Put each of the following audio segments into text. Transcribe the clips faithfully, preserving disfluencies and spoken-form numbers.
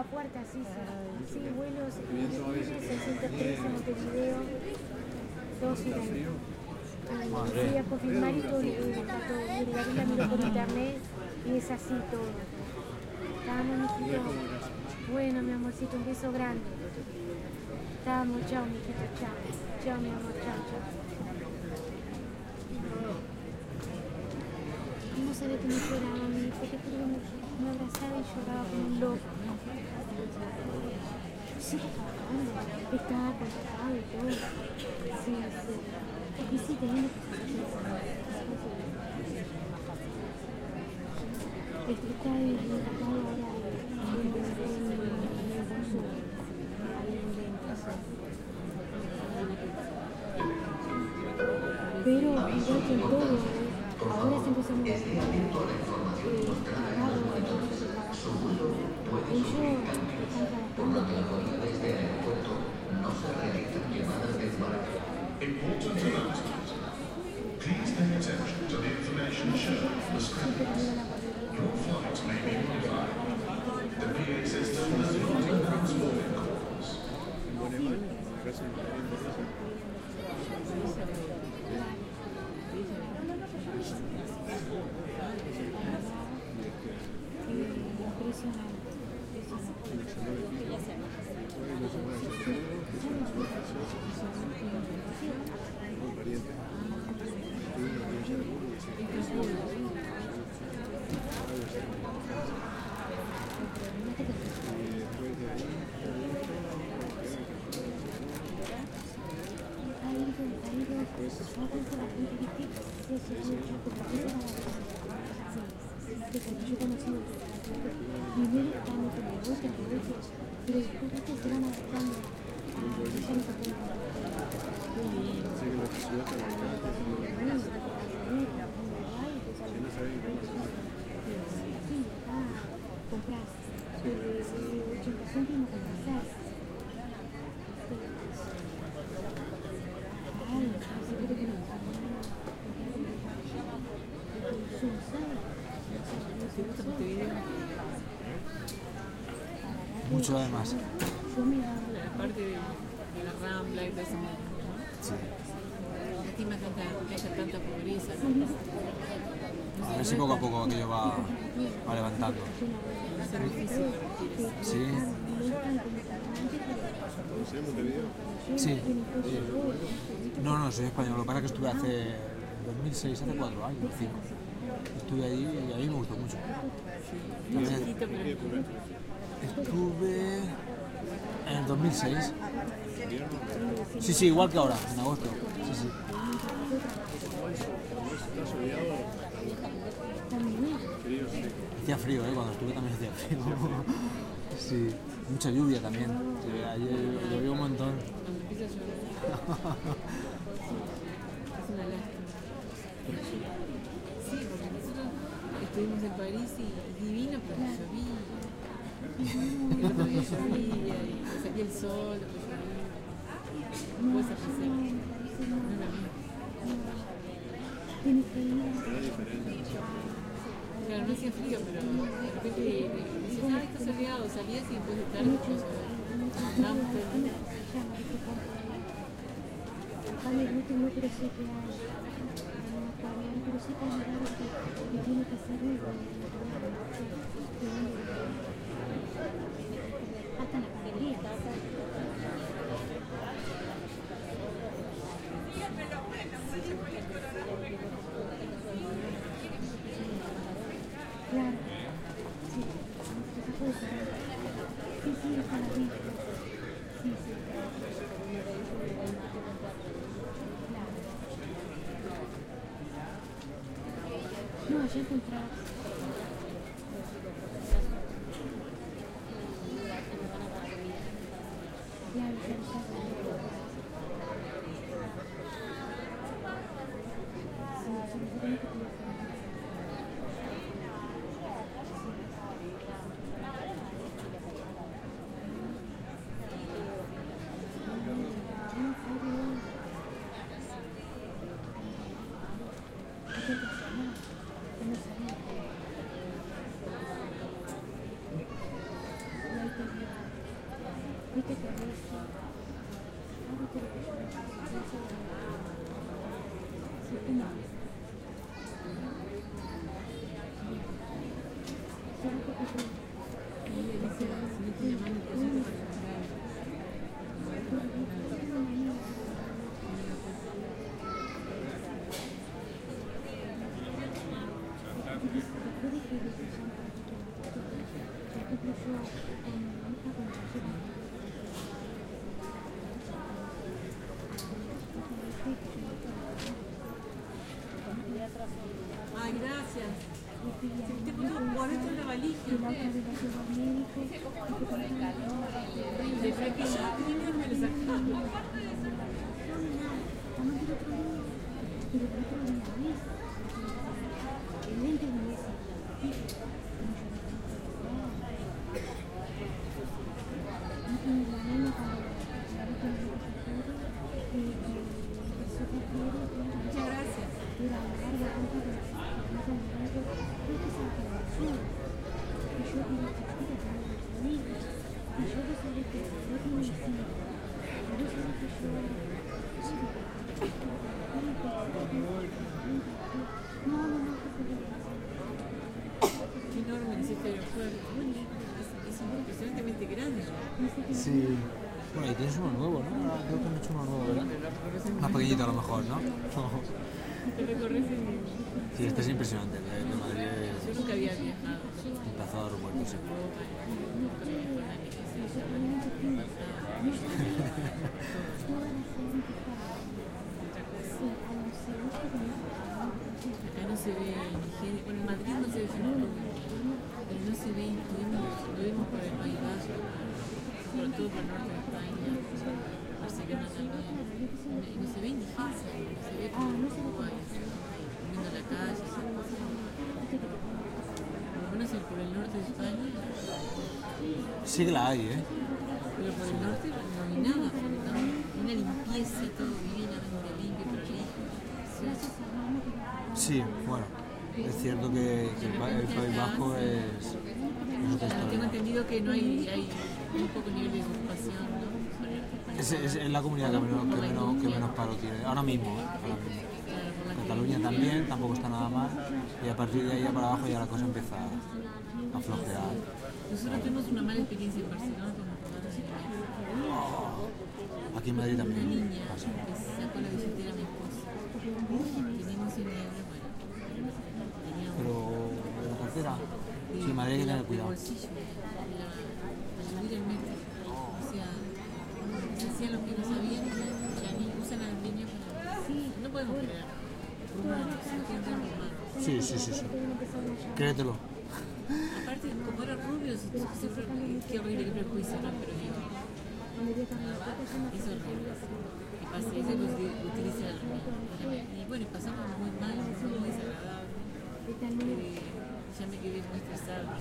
la puerta, sí, sí. Sí, vuelos seiscientos tres en Montevideo, dos iraníes. Fui a confirmar y todo, y está todo bien. La vida miró por internet y es así todo. Estábamos, mijito. Bueno, mi amorcito, un beso grande. Estábamos, chao, mijito, chao. Chao, mi amor, chao, chao. No sabía que me lloraba, mi hijo, te juro que me abrazaba y lloraba como un loco. Sí, estaba contratado y todo. Sí, sí. Y sí, tenía está dedicado ahora en el consumo. Pero igual que en todo, ahora se empezó a mover. Important announcement. Please pay attention to the information shown on the screen. Your flight may be modified. The P A system does not announce boarding calls. Mucho además. Aparte de la Rambla y todo eso. Sí. Lástima que haya tanta pobreza. A ver si poco a poco aquello va, va levantando. Sí. Sí. No, no, soy español. Lo que pasa es que estuve hace dos mil seis, hace cuatro años, cinco. Estuve allí y a mí me gustó mucho. También estuve en el dos mil seis. Sí, sí, igual que ahora, en agosto. Sí, sí. Hacía frío, ¿eh? Cuando estuve también hacía frío. Sí, mucha lluvia también. Sí, ayer llovió un montón. Cuando empieza a llover. Es una lástima. Sí, porque nosotros estuvimos en París y divino, pero llovía. El otro día llovía y salía el sol, después llovía. Puedes apreciar. No es la misma. Claro, no hacía frío, pero de repente decías, ah, está soleado, salías y después de estar mucho sol. Andábamos todo el día. Claro, sí, esa puede ser. Sí, sí, está la vida. Sí, sí. Claro. No, ya encontrás. Claro, ya está. Sí, sí, sí. No sabía. Ábrete cabeza, ábrete lo que yo necesito. Sí, no. Solo porque yo... Y ella dice, si no te llaman, entonces te para Ay, gracias. Te puso por esto en la valija. Le fraqué yo, y me lo sacaron. Muchas gracias. Qué enorme es este aeropuerto. Es, es impresionantemente grande. Sí. Bueno, y tienes uno nuevo, ¿no? Ahora creo que han hecho uno nuevo, ¿verdad? Más pequeñito a lo mejor, ¿no? Te recorres en... Sí, este es impresionante. El de Madrid es Yo nunca había viajado. un pedazo de aeropuerto, sí. Acá no se ve higiene. Bueno, en Madrid no se ve fenómeno, pero no se ve, lo vimos por el País Vasco, sobre todo por el norte de España, Barcelona también. Y no se ve indigencia, no se ve como Uruguay, comiendo en la calle, esas cosas. Por lo menos por el norte de España. Sí que la hay, ¿eh? Pero por el norte no hay nada, ¿no? Una limpieza, todo divinamente limpio, prolijo. Sí, bueno, es cierto que, que el, pa- el País Vasco es, es otra Tengo historia. entendido que no hay, hay muy poco nivel de ocupación, ¿no? Es, es, es la comunidad que menos, que menos, que menos paro tiene, ahora mismo, ¿eh? Ahora mismo. Claro, por la que- Cataluña también, tampoco está nada mal, y a partir de ahí para abajo ya la cosa empieza a flojear. Nosotros tuvimos una mala experiencia en Barcelona con robaron el Aquí en Madrid Una también niña pasa. que sacó la billetera a mi esposa. Teníamos cien euros, bueno, teníamos Pero de la cartera, sí, en Madrid hay que tener el cuidado. bolsillo, la, para subir el metro. O sea, se hacían lo que no sabían y la niña, usan a los niños para... No podemos creer. Rumanos, no tienen que ser rumanos. Sí, sí, sí, sí. Créetelo. Aparte, como eran rubios, siempre, qué horrible, qué prejuicio, ¿no? Pero digo, es horrible. Y pasa eso y pues utiliza a los niños. Y bueno, pasamos muy mal, fue muy desagradable. Eh, ya me quedé muy estresada.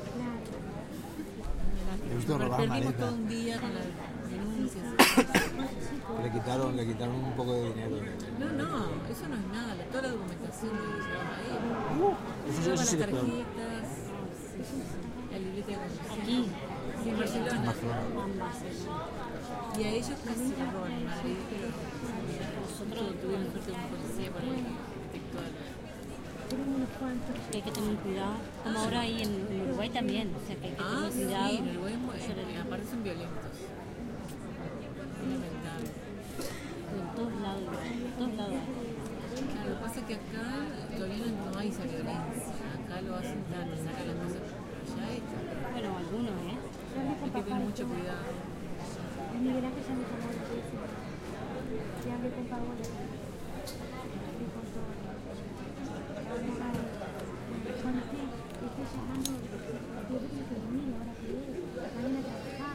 He visto robar Perdimos maletas. todo un día con las denuncias. Le quitaron, le quitaron un poco de dinero. No, no, eso no es nada. Toda la documentación lo llevaba ahí. Eso sí, Llevaba eso las sí que es peor. tarjetas, la libreta de conducción. Aquí. Sí, en Barcelona. En Barcelona. Y a ellos casi les roban en Madrid, pero nosotros tuvimos suerte con policía para que detectó a la... Que hay que tener cuidado. Como ahora ahí en, en Uruguay también. O sea que hay que Ah, tener sí, cuidado. en Uruguay muy- eh, aparte son violentos. Es lamentable. En todos lados. En todos lados. Claro, lo que pasa es que acá todavía no no hay esa violencia. Acá lo hacen tal, sacan las cosas por allá y Bueno, algunos, ¿eh? hay que tener mucho cuidado. Miguel Ángel ya me tomó el teléfono. Ya hablé con Paola. Hablé con todo. Cuando esté, esté llamando, yo creo que dormir ahora que es, mañana trabajar.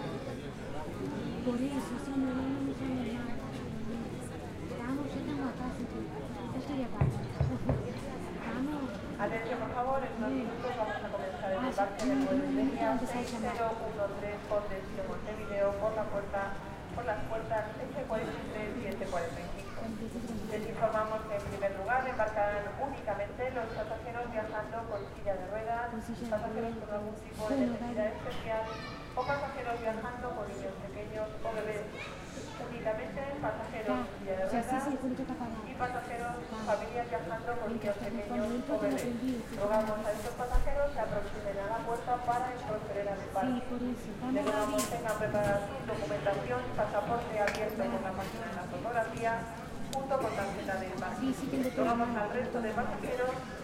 Por eso, si no, no me llamen más. Vamos, ya estamos acá, así que ya estoy acá. Vamos. Atención, por favor, en unos minutos vamos a comenzar el embarque del vuelo de línea seis cero uno tres por destino Montevideo por la puerta, por las puertas F cuarenta y tres y F cuarenta y cinco. Les informamos que en primer lugar embarcarán únicamente los pasajeros viajando con silla de ruedas, pasajeros con algún tipo de necesidad especial o pasajeros viajando con niños pequeños o bebés. Únicamente pasajeros con silla de ruedas y pasajeros, familias viajando con niños pequeños o bebés. Rogamos a estos pasajeros que aproximen a la puerta para proceder al embarque. Les rogamos que tengan preparada su documentación y pasaporte abierto con la máquina de la fotografía junto con tarjeta de embarque. Rogamos al resto de pasajeros